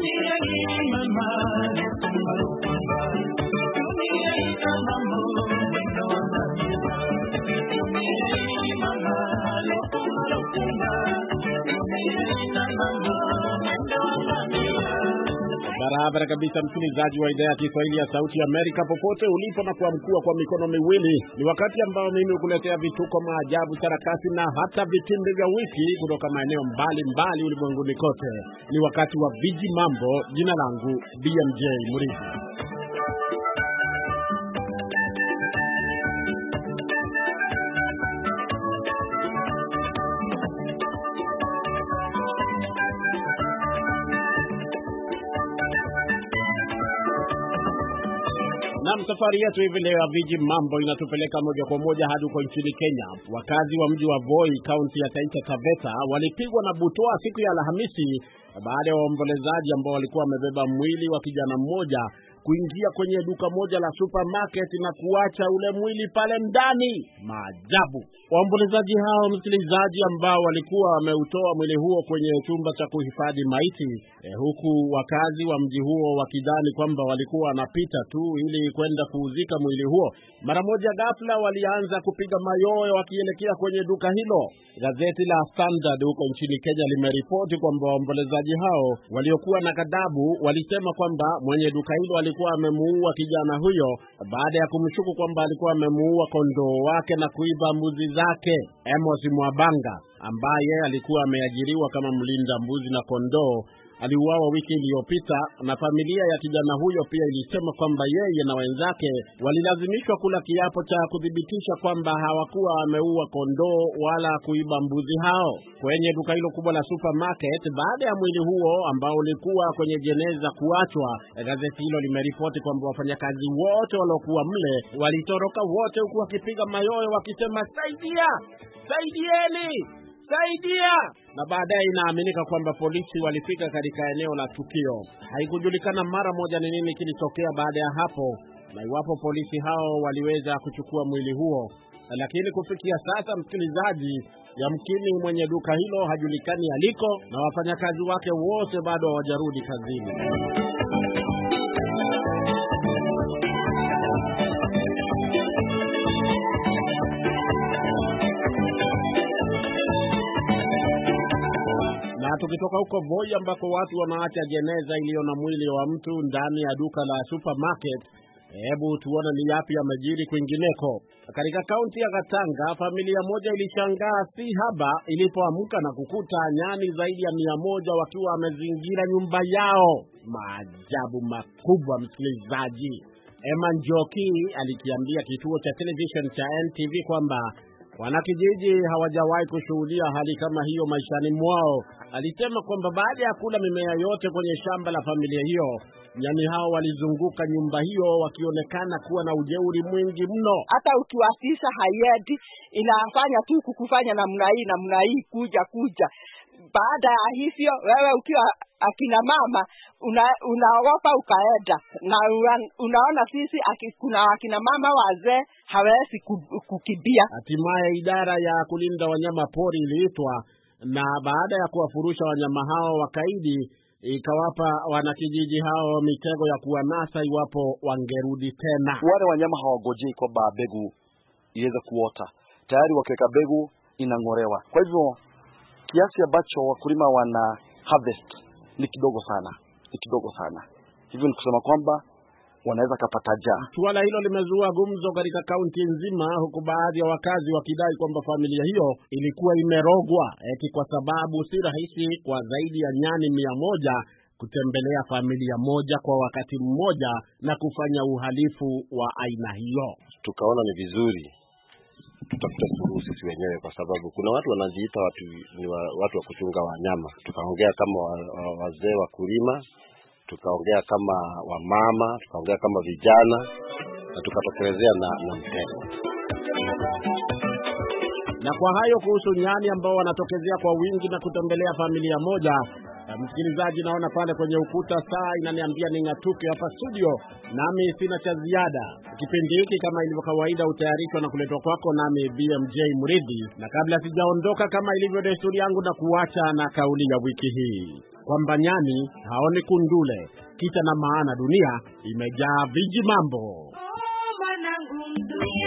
Barabara kabisa, msikilizaji wa idhaa ya Kiswahili ya Sauti ya Amerika, popote ulipo na kuamkua kwa mikono miwili. Ni wakati ambao mimi hukuletea vituko, maajabu, sarakasi na hata vitimbi vya wiki kutoka maeneo mbalimbali ulimwenguni kote. Ni wakati wa Viji Mambo. Jina langu BMJ Murithi. Na safari yetu hivi leo ya Viji Mambo inatupeleka moja kwa moja hadi huko nchini Kenya. Wakazi wa mji wa Voi, kaunti ya Taita Taveta, walipigwa na butwaa siku ya Alhamisi baada ya waombolezaji ambao walikuwa wamebeba mwili wa kijana mmoja kuingia kwenye duka moja la supermarket na kuacha ule mwili pale ndani. Maajabu. Waombolezaji hao, msikilizaji, ambao walikuwa wameutoa mwili huo kwenye chumba cha kuhifadhi maiti, huku wakazi wa mji huo wakidhani kwamba walikuwa wanapita tu ili kwenda kuuzika mwili huo, mara moja ghafla walianza kupiga mayowe wakielekea kwenye duka hilo. Gazeti la Standard huko nchini Kenya limeripoti kwamba waombolezaji hao waliokuwa na ghadhabu walisema kwamba mwenye duka hilo alikuwa amemuua kijana huyo baada ya kumshuku kwamba alikuwa amemuua kondoo wake na kuiba mbuzi zake. Amos Mwabanga, ambaye alikuwa ameajiriwa kama mlinda mbuzi na kondoo, aliuawa wiki iliyopita, na familia ya kijana huyo pia ilisema kwamba yeye na wenzake walilazimishwa kula kiapo cha kudhibitisha kwamba hawakuwa wameua kondoo wala kuiba mbuzi hao. Kwenye duka hilo kubwa la supermarket, baada ya mwili huo ambao ulikuwa kwenye jeneza kuachwa, gazeti hilo limeripoti kwamba wafanyakazi wote waliokuwa mle walitoroka wote, huku wakipiga mayowe wakisema saidia, saidieni, saidia. Na baadaye inaaminika kwamba polisi walifika katika eneo la tukio. Haikujulikana mara moja ni nini kilitokea baada ya hapo na iwapo polisi hao waliweza kuchukua mwili huo. Lakini kufikia sasa, msikilizaji, yamkini mwenye duka hilo hajulikani aliko na wafanyakazi wake wote bado hawajarudi kazini. Na tukitoka huko Voi ambako watu wanaacha jeneza iliyo na mwili wa mtu ndani ya duka la supermarket, hebu tuone ni yapi yamejiri kwingineko. Katika kaunti ya Gatanga, familia moja ilishangaa si haba ilipoamka na kukuta nyani zaidi ya 100 wakiwa wamezingira nyumba yao. Maajabu makubwa, msikilizaji. Emma Njoki alikiambia kituo cha television cha NTV kwamba wanakijiji hawajawahi kushuhudia hali kama hiyo maishani mwao. Alisema kwamba baada ya kula mimea yote kwenye shamba la familia hiyo, nyani hao walizunguka nyumba hiyo wakionekana kuwa na ujeuri mwingi mno. Hata ukiwasisha haiendi, inafanya tu kukufanya namna hii kuja. Baada ya hivyo, wewe ukiwa akina mama unaogopa ukaenda. Na unaona sisi kuna akina mama wazee hawezi kukimbia. Hatimaye idara ya kulinda wanyama pori iliitwa, na baada ya kuwafurusha wanyama hao wakaidi, ikawapa wanakijiji hao mitego ya kuwanasa iwapo wangerudi tena. Wale wanyama hawagojei kwamba begu iweze kuota. Tayari wakiweka begu inangorewa. Kwa hivyo kiasi ambacho wakulima wana harvest ni kidogo sana. Hivyo ni kusema kwamba wanaweza kupata njaa. Suala hilo limezua gumzo katika kaunti nzima, huku baadhi ya wakazi wakidai kwamba familia hiyo ilikuwa imerogwa, eti kwa sababu si rahisi kwa zaidi ya nyani 100 kutembelea familia moja kwa wakati mmoja na kufanya uhalifu wa aina hiyo. Tukaona ni vizuri tutafuta suluhu sisi wenyewe, kwa sababu kuna watu wanajiita watu wa kuchunga wanyama. Tukaongea kama wazee wa kulima, tukaongea kama wamama, tukaongea kama vijana, na tukatokelezea na mtego. Na kwa hayo kuhusu nyani ambao wanatokezea kwa wingi na kutembelea familia moja, msikilizaji, naona pale kwenye ukuta saa inaniambia ning'atuke hapa studio, nami sina cha ziada. Kipindi hiki kama ilivyo kawaida utayarishwa na kuletwa kwako nami BMJ Murithi, na kabla sijaondoka, kama ilivyo desturi yangu, na kuacha na kauli ya wiki hii. kwamba nyani haoni kundule. Kita na maana dunia imejaa viji mambo. Oh, manangu, dunia